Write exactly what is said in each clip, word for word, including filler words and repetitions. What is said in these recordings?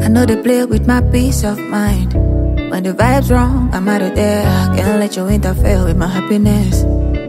I know they play with my peace of mind. When the vibe's wrong, I'm out of there. Can't let you interfere with my happiness.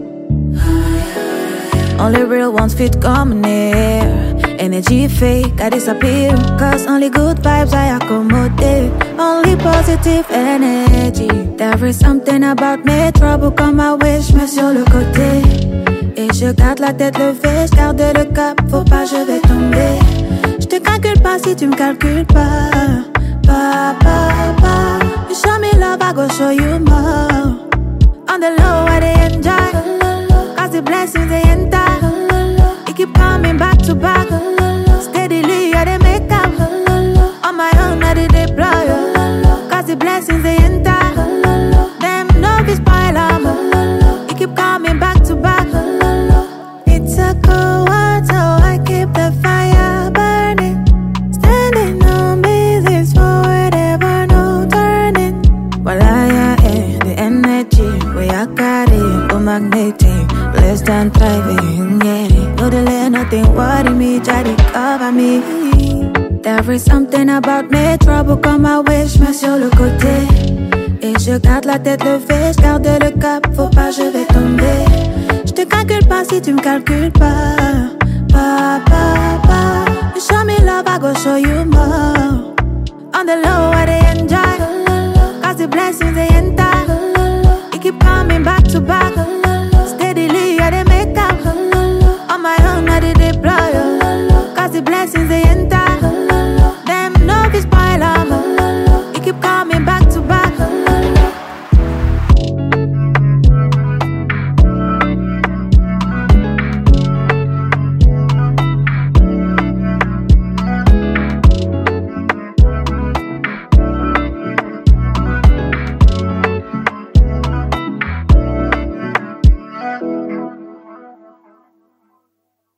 Only real ones fit come near. Energy fake, I disappear. Cause only good vibes I accommodate. Only positive energy. There is something about me. Trouble comme ma way, je mets sur le côté. Et je garde la tête levée, je garde le cap. Faut pas, je vais tomber. Je te calcule pas si tu me calcules pas. Pa, pa, pa. You show me love, I go show you more. On the low, I they enjoy. Cause the blessings they enter. You keep coming back to back. Steadily, I they make up. On my own, I they deploy. Cause the blessings they enter. Them no be spoil am. You keep coming back to back. It's a cold war, so I keep the fire burning. Standing on business forward, ever no turning. While I am the energy, we are carrying, oh magnetic, blessed and thriving, yeah. No delay, nothing worry me, try to cover me. There is something about me, trouble comme ma way, je mets sur le côté. Et je garde la tête levée, je garde le cap, faut pas, je vais tomber. Je te calcule pas si tu me calcules pas. Pa, pa, pa. You show me love, I go show you more. On the low, I they enjoy. Cause the blessings they enter. You keep coming.